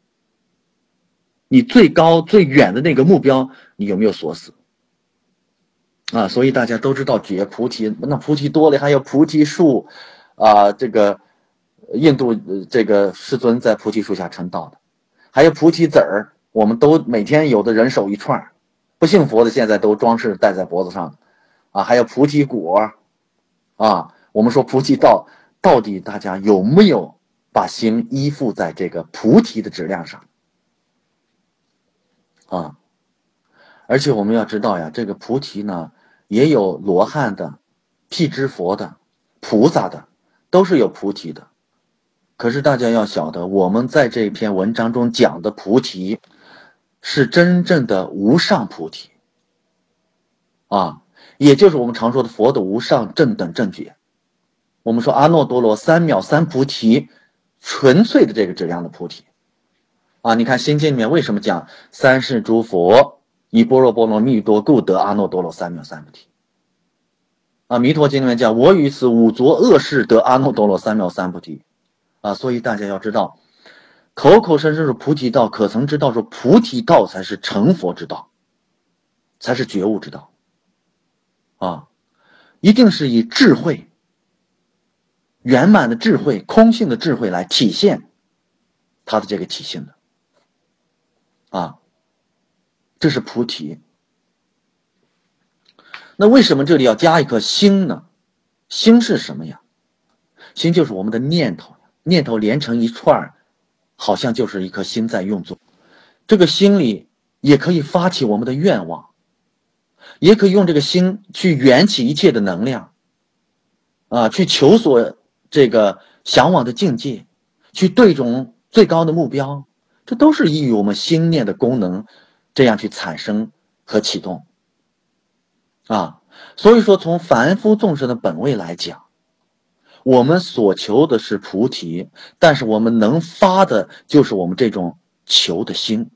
你最高最远的那个目标你有没有锁死啊？所以大家都知道觉菩提，那菩提多了，还有菩提树啊，这个印度这个世尊在菩提树下成道的，还有菩提子儿，我们都每天有的人手一串，不信佛的现在都装饰戴在脖子上啊，还有菩提果啊。我们说菩提道，到底大家有没有把心依附在这个菩提的质量上啊？ 而且我们要知道呀，这个菩提呢，也有罗汉的、辟支佛的、菩萨的，都是有菩提的。可是大家要晓得，我们在这篇文章中讲的菩提，是真正的无上菩提啊，也就是我们常说的佛的无上正等正觉。我们说阿耨多罗三藐三菩提，纯粹的这个质量的菩提啊。你看心经里面为什么讲三世诸佛以般若波罗蜜多故得阿耨多罗三藐三菩提啊？弥陀经里面讲我于此五浊恶世得阿耨多罗三藐三菩提啊。所以大家要知道，口口声声是菩提道，可曾知道说菩提道才是成佛之道，才是觉悟之道啊！一定是以智慧圆满的智慧、空性的智慧来体现它的这个体性的啊，这是菩提。那为什么这里要加一颗心呢？心是什么呀？心就是我们的念头，念头连成一串，好像就是一颗心在运作。这个心里也可以发起我们的愿望，也可以用这个心去缘起一切的能量啊，去求索这个向往的境界，去对准最高的目标，这都是依于我们心念的功能这样去产生和启动啊。所以说从凡夫众生的本位来讲，我们所求的是菩提，但是我们能发的就是我们这种求的心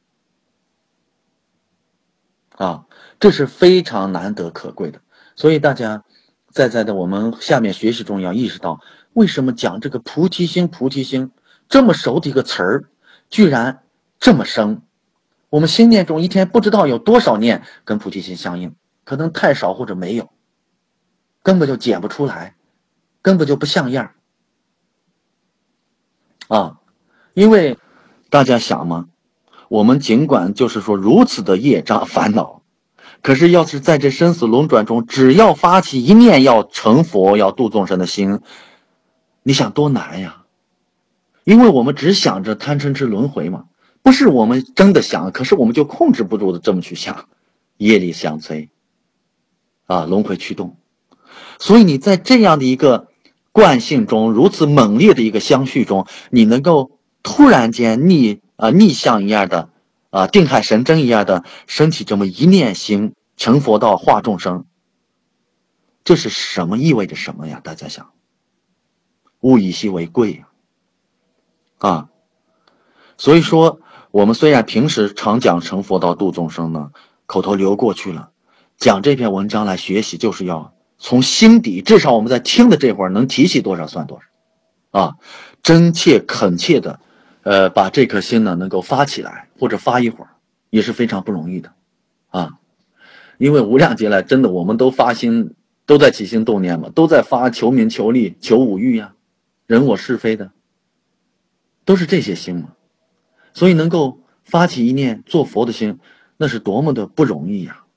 啊，这是非常难得可贵的。所以大家在在的我们下面学习中要意识到，为什么讲这个菩提心菩提心这么熟的一个词儿，居然这么深。我们心念中一天不知道有多少念跟菩提心相应，可能太少或者没有，根本就解不出来，根本就不像样啊。因为大家想嘛，我们尽管就是说如此的业障烦恼，可是要是在这生死轮转中，只要发起一念要成佛要度众生的心，你想多难呀。因为我们只想着贪嗔痴轮回嘛，不是我们真的想，可是我们就控制不住的这么去想，业力相催啊，轮回驱动。所以你在这样的一个惯性中，如此猛烈的一个相续中，你能够突然间逆啊逆向一样的啊定海神针一样的升起这么一念心，成佛道化众生，这是什么意味着什么呀？大家想，物以稀为贵呀啊！所以说我们虽然平时常讲成佛道度众生呢，口头流过去了，讲这篇文章来学习，就是要从心底，至少我们在听的这会儿能提起多少算多少啊，真切恳切的呃把这颗心呢能够发起来，或者发一会儿也是非常不容易的啊。因为无量劫来真的我们都发心，都在起心动念嘛，都在发求名求利求五欲呀，人我是非的，都是这些心嘛。所以能够发起一念做佛的心，那是多么的不容易呀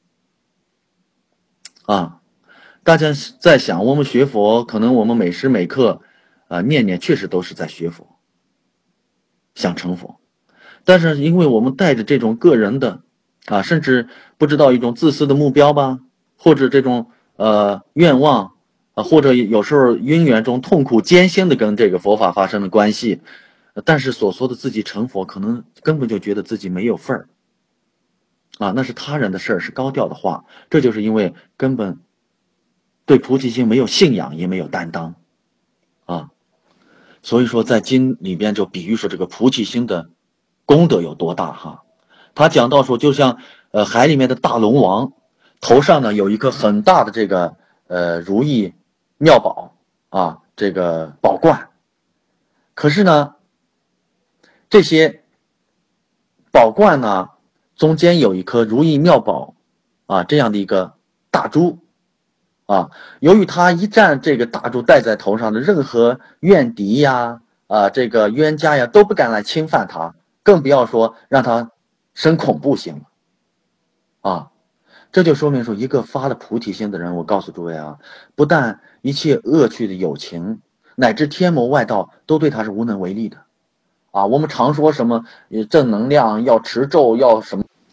啊！大家在想，我们学佛，可能我们每时每刻啊念念确实都是在学佛，想成佛，但是因为我们带着这种个人的啊，甚至不知道一种自私的目标吧，或者这种呃愿望啊，或者有时候因缘中痛苦艰辛的跟这个佛法发生了关系，但是所说的自己成佛，可能根本就觉得自己没有份儿啊，那是他人的事儿，是高调的话。这就是因为根本对菩提心没有信仰，也没有担当啊。所以说在经里边就比喻说这个菩提心的功德有多大哈。他讲到说，就像呃海里面的大龙王头上呢有一颗很大的这个呃如意妙宝啊，这个宝冠，可是呢这些宝冠呢中间有一颗如意妙宝啊这样的一个大珠啊，由于他一旦这个大珠戴在头上的，任何怨敌呀啊这个冤家呀都不敢来侵犯他，更不要说让他生恐怖心了啊。这就说明说，一个发了菩提心的人，我告诉诸位啊，不但一切恶趣的友情乃至天魔外道都对他是无能为力的啊。我们常说什么正能量要持咒要什么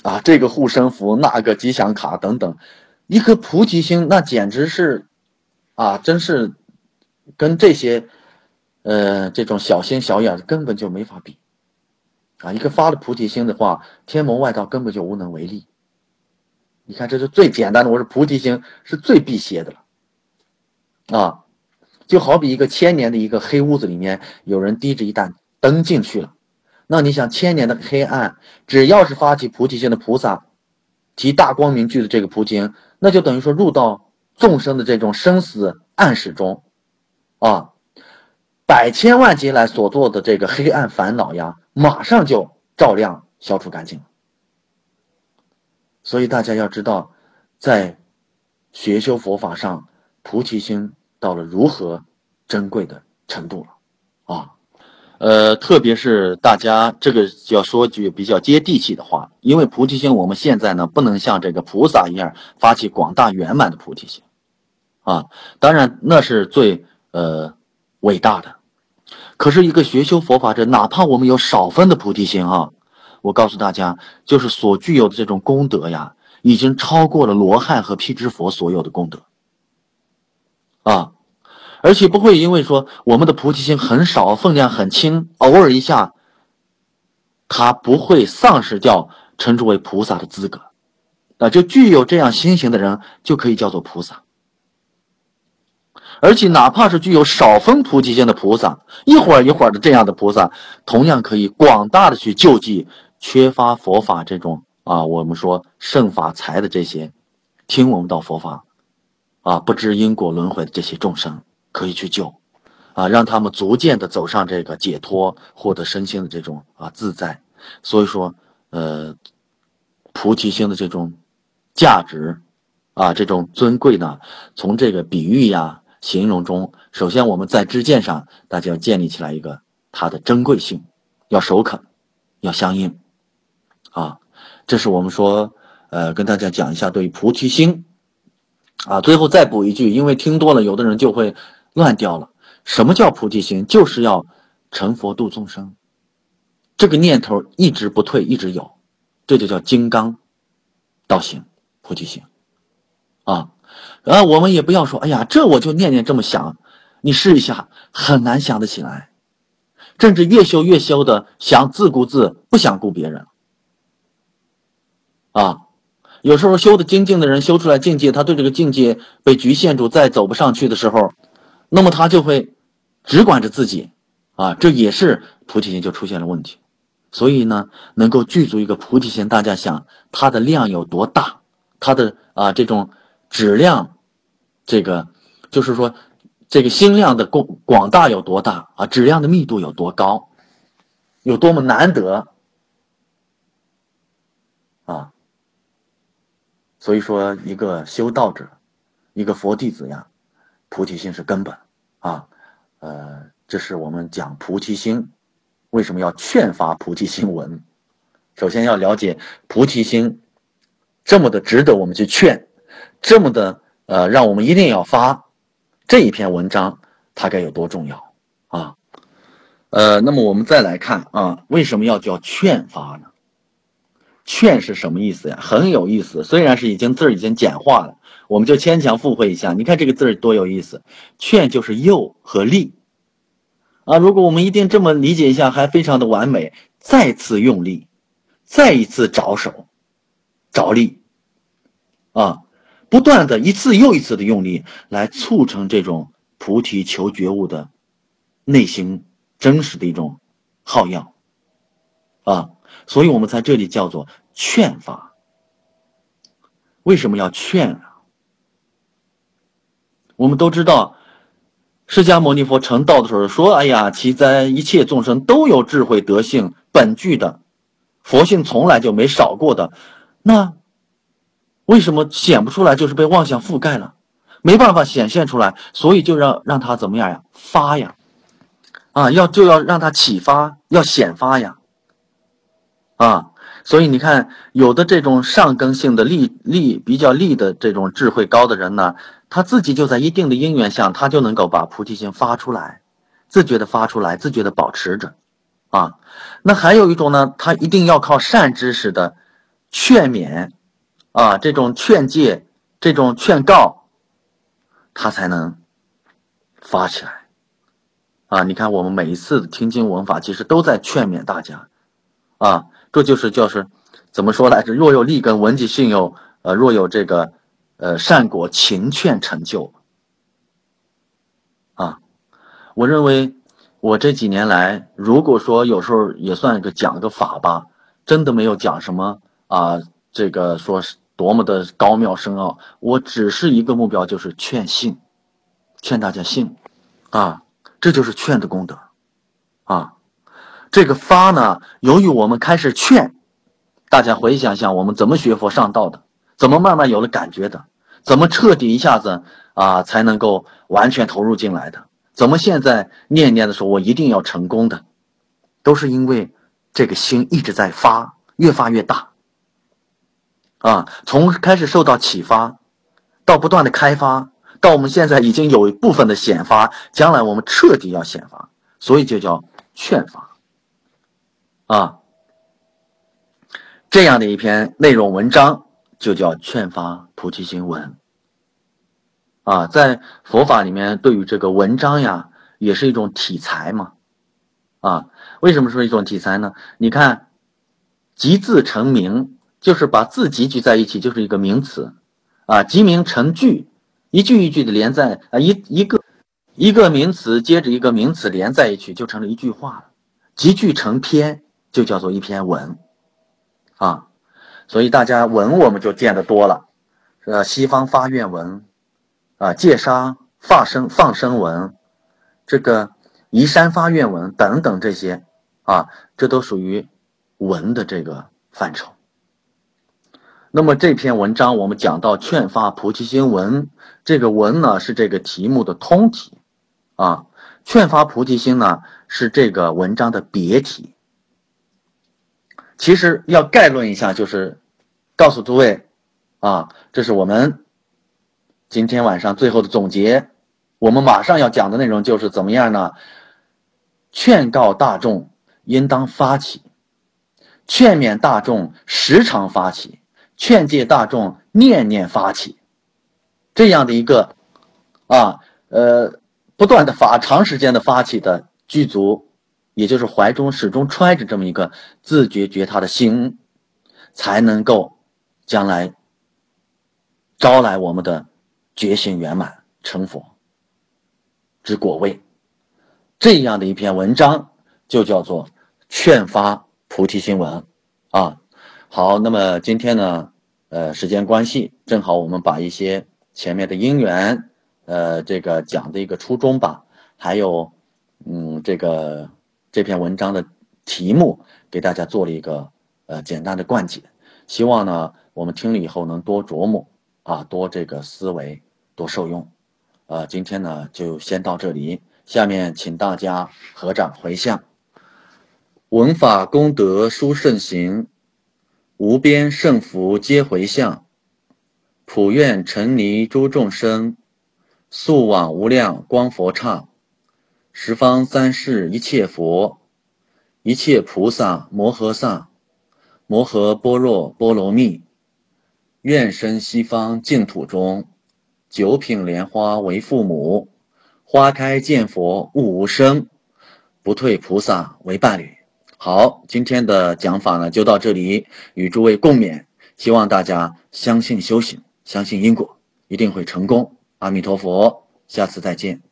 啊，这个护身符，那个吉祥卡等等，一颗菩提心那简直是啊，真是跟这些呃这种小心小眼根本就没法比啊！一个发了菩提心的话，天魔外道根本就无能为力。你看，这是最简单的，我说菩提心是最辟邪的了啊！就好比一个千年的一个黑屋子里面，有人滴着一盏灯进去了，那你想千年的黑暗，只要是发起菩提心的菩萨，提大光明句的这个菩提心，那就等于说入到众生的这种生死暗室中啊，百千万劫来所做的这个黑暗烦恼呀，马上就照亮消除干净。所以大家要知道，在学修佛法上，菩提心到了如何珍贵的程度了啊！呃，特别是大家这个要说句比较接地气的话，因为菩提心我们现在呢不能像这个菩萨一样发起广大圆满的菩提心啊，当然那是最呃伟大的。可是一个学修佛法者，哪怕我们有少分的菩提心啊，我告诉大家，就是所具有的这种功德呀，已经超过了罗汉和辟支佛所有的功德啊。而且不会因为说我们的菩提心很少，分量很轻，偶尔一下，它不会丧失掉称之为菩萨的资格啊。就具有这样心行的人，就可以叫做菩萨。而且哪怕是具有少分菩提心的菩萨，一会儿一会儿的这样的菩萨，同样可以广大的去救济缺乏佛法这种啊，我们说圣法财的这些听我们道佛法啊，不知因果轮回的这些众生，可以去救啊，让他们逐渐的走上这个解脱，获得身心的这种啊自在。所以说，呃，菩提心的这种价值啊，这种尊贵呢，从这个比喻呀、形容中，首先我们在知见上，大家要建立起来一个它的珍贵性，要首肯，要相应啊。这是我们说，呃，跟大家讲一下对于菩提心啊。最后再补一句，因为听多了，有的人就会乱掉了。什么叫菩提心？就是要成佛度众生，这个念头一直不退，一直有，这就叫金刚道行菩提心啊。然后我们也不要说，哎呀，这我就念念这么想，你试一下，很难想得起来。甚至越修越修的想自顾自，不想顾别人啊。有时候修的精进的人修出来境界，他对这个境界被局限住，再走不上去的时候，那么他就会只管着自己啊，这也是菩提心就出现了问题。所以呢，能够具足一个菩提心，大家想它的量有多大，它的啊这种质量，这个就是说这个心量的广广大有多大啊，质量的密度有多高，有多么难得啊。所以说一个修道者，一个佛弟子呀，菩提心是根本啊。呃，这是我们讲菩提心为什么要劝发菩提心文。首先要了解菩提心这么的值得我们去劝，这么的呃让我们一定要发，这一篇文章它该有多重要啊。呃，那么我们再来看啊，为什么要叫劝发呢？劝是什么意思呀？很有意思，虽然是已经字已经简化了，我们就牵强附会一下。你看这个字多有意思，劝就是诱和力啊。如果我们一定这么理解一下，还非常的完美。再次用力，再一次着手着力啊，不断的一次又一次的用力，来促成这种菩提求觉悟的内心真实的一种好要啊。所以我们在这里叫做劝发。为什么要劝啊？我们都知道释迦牟尼佛成道的时候说，哎呀，其在一切众生都有智慧德性本具的，佛性从来就没少过的，那为什么显不出来？就是被妄想覆盖了，没办法显现出来，所以就让让他怎么样呀？发呀啊，要就要让他启发，要显发呀啊。所以你看，有的这种上根性的力力比较力的这种智慧高的人呢，他自己就在一定的因缘下，他就能够把菩提心发出来，自觉的发出来，自觉的保持着啊。那还有一种呢，他一定要靠善知识的劝勉啊，这种劝诫，这种劝告，它才能发起来啊！你看，我们每一次听经闻法，其实都在劝勉大家啊，这就是就是怎么说来着？若有利根，闻其性有呃，若有这个呃善果，勤劝成就啊！我认为我这几年来，如果说有时候也算个讲个法吧，真的没有讲什么啊，这个说是多么的高妙深奥，我只是一个目标，就是劝信，劝大家信啊，这就是劝的功德啊。这个发呢，由于我们开始劝，大家回想想，我们怎么学佛上道的，怎么慢慢有了感觉的，怎么彻底一下子啊才能够完全投入进来的，怎么现在念念的时候我一定要成功的，都是因为这个心一直在发，越发越大啊，从开始受到启发到不断的开发，到我们现在已经有一部分的显发，将来我们彻底要显发，所以就叫劝发啊。这样的一篇内容文章就叫劝发菩提心文啊。在佛法里面，对于这个文章呀，也是一种体裁嘛啊。为什么说一种体裁呢？你看集字成名，就是把字集聚在一起，就是一个名词啊。集名成句，一句一句的连在啊，一一个一个名词接着一个名词连在一起，就成了一句话了。集句成篇，就叫做一篇文啊。所以大家文我们就见得多了，呃，西方发愿文啊，戒杀放生放生文，这个移山发愿文等等这些啊，这都属于文的这个范畴。那么这篇文章我们讲到劝发菩提心文，这个文呢是这个题目的通题啊，劝发菩提心呢是这个文章的别题。其实要概论一下，就是告诉诸位啊，这是我们今天晚上最后的总结。我们马上要讲的内容就是怎么样呢？劝告大众应当发起，劝勉大众时常发起，劝诫大众念念发起，这样的一个啊呃不断的发长时间的发起的具足，也就是怀中始终揣着这么一个自觉觉他的心，才能够将来招来我们的觉醒圆满成佛之果位。这样的一篇文章就叫做劝发菩提心文啊。好，那么今天呢呃时间关系，正好我们把一些前面的因缘呃这个讲的一个初衷吧，还有嗯这个这篇文章的题目给大家做了一个呃简单的贯解，希望呢我们听了以后能多琢磨啊，多这个思维，多受用。呃今天呢就先到这里，下面请大家合掌回向。闻法功德殊胜行，无边胜福皆回向，普愿沉溺诸众生，速往无量光佛刹。十方三世一切佛，一切菩萨摩诃萨，摩诃般若波罗蜜，愿生西方净土中，九品莲花为父母，花开见佛悟无生，不退菩萨为伴侣。好，今天的讲法呢就到这里，与诸位共勉，希望大家相信修行，相信因果，一定会成功。阿弥陀佛，下次再见。